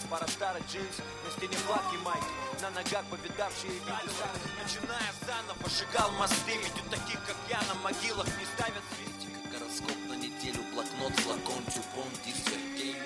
Пара старых джинс, на стене флаг и майки, на ногах повидавшие виды. Начиная заново, сжигал мосты, ведь у таких, как я, на могилах не ставят свистик. Гороскоп на неделю, блокнот, флакон, тюбон, дисертей.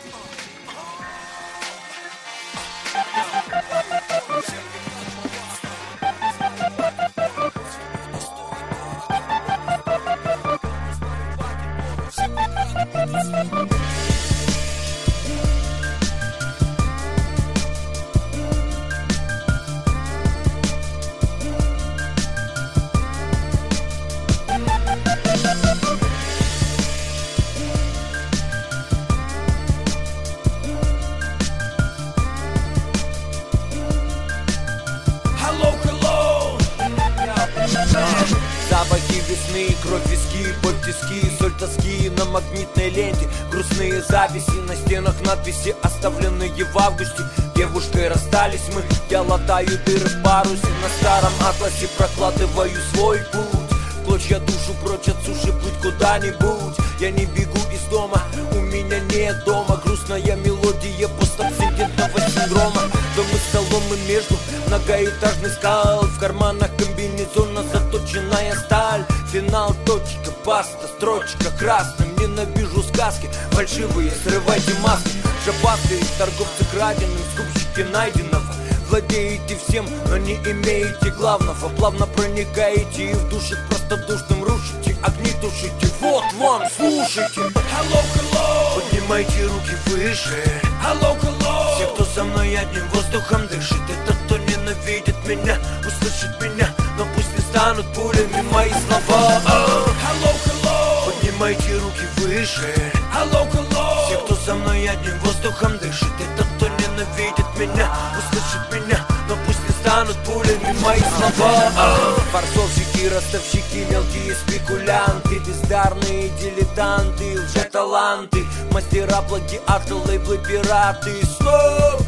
Запахи весны, кровь виски, боль тиски, соль тоски на магнитной ленте. Грустные записи, на стенах надписи, оставленные в августе. Девушкой расстались мы, я латаю дыры в парусе. На старом атласе прокладываю свой путь. Клочья душу прочь от суши, плыть куда-нибудь. Я не бегу из дома, у меня нет дома. Грустная мелодия постабсидентного синдрома. Дома соломы между многоэтажных скал. В карманах комбинезона заточенная сталь. Финал, точка, баста, строчка красным. Ненавижу сказки, фальшивые, срывайте маски. Шабасы, торговцы краденым, скупщики найденного. Владеете всем, но не имеете главного. Плавно проникаете и в душе простодушным рушите. Огни тушите, вот вам, слушайте. Hello, hello. Поднимайте руки выше. Hello, hello. Все, кто со мной одним воздухом дышит. Это кто ненавидит меня, услышит меня. Но пусть не станут пулями мои слова. Hello, hello. Поднимайте руки выше. Hello, hello. Все, кто со мной одним воздухом дышит. Это кто ненавидит меня, услышит меня. Но пусть не станут пулями мои слова. Форцовщики, ростовщики, мелкие спекулянты, бездарные дилетанты, лжеталанты, мастера плагиата, лейблы, пираты. Стоп!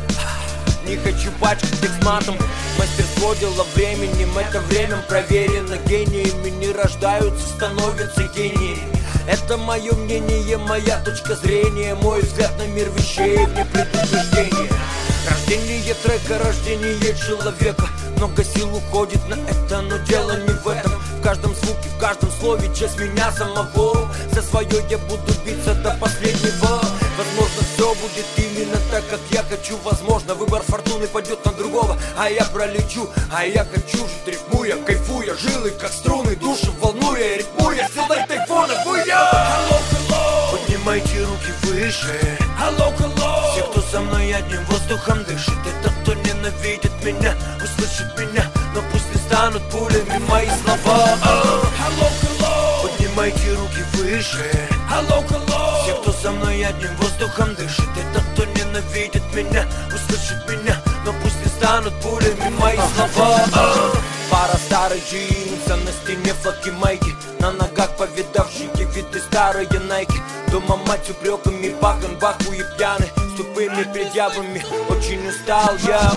Не хочу пачкать текст матом. Мастерство дело временем, это временем проверено. Гениями не рождаются, становятся гениями. Это мое мнение, моя точка зрения, мой взгляд на мир вещей вне предупреждения. Рождение трека, рождение человека. Много сил уходит на это, но дело не в этом. В каждом звуке, в каждом слове часть меня самого. За свое я буду биться до последнего. Возможно, все будет именно так, как я хочу. Возможно, выбор фортуны пойдет на другого. А я пролечу, а я хочу жить, рифмуя, кайфуя. Жилы, как струны, души волнуя, ритмуя. Силой тайфона, буя. Hello, hello. Поднимайте руки выше. Hello, hello. Все, кто со мной одним воздухом дышит. Это кто ненавидит меня, услышит меня. Но пусть не станут пулями мои слова. Hello, hello. Поднимайте руки выше. Hello, hello. Все, кто со мной одним воздухом дышит. Это кто ненавидит меня, услышит меня. Но пусть не станут пулями мои слова. Пара старых джинс, на стене флаг и майки. На ногах повидавшие виды старые найки. Дома мать упреками, пахан, баху и пьяный. С тупыми предъявами. Очень устал я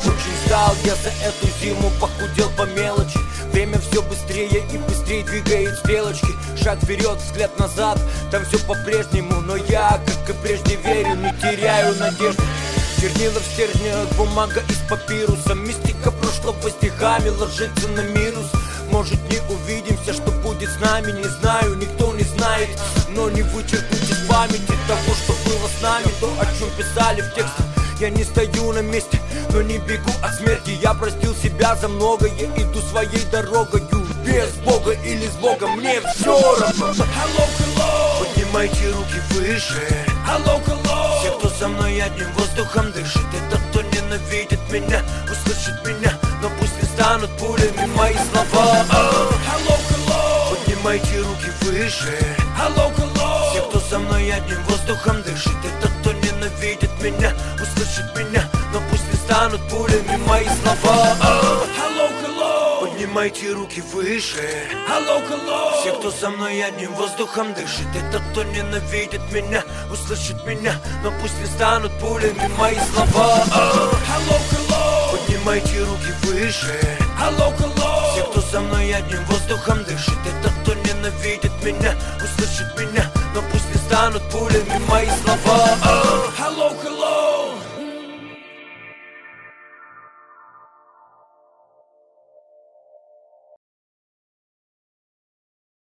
за эту зиму похудел по мелочи. Время все быстрее и быстрее двигает стрелочки. Шаг вперед, взгляд назад, там все по-прежнему. Но я, как и прежде, верю, не теряю надежды. Чернила в стержнях, бумага из папируса. Мистика прошлого стихами ложится на минус. Может, не увидимся, что будет с нами, не знаю, никто не знает. Но не вычеркнуть из памяти того, что было с нами, то, о чем писали в текстах. Я не стою на месте, но не бегу от смерти. Я простил себя за многое, иду своей дорогою. Без Бога или с Богом, мне все равно. Hello, hello. Поднимайте руки выше. Hello, hello. Все, кто со мной одним воздухом дышит. Это кто ненавидит меня, услышит меня. Но пусть не станут пулями мои слова. Hello, hello. Поднимайте руки выше. Hello, hello. Все, кто со мной одним воздухом дышит. Это кто ненавидит меня, услышит меня. Но пусть не станут пулями мои слова. Hello, hello. Поднимайте руки выше. Hello, hello. Все, кто со мной одним воздухом дышит. Это кто ненавидит меня, услышит меня. Но пусть не станут пулями мои слова. Hello, hello. Поднимайте руки выше. Hello, hello. Все, кто со мной одним воздухом дышит. Это кто ненавидит меня, услышит меня. Но пусть не станут пулями мои слова.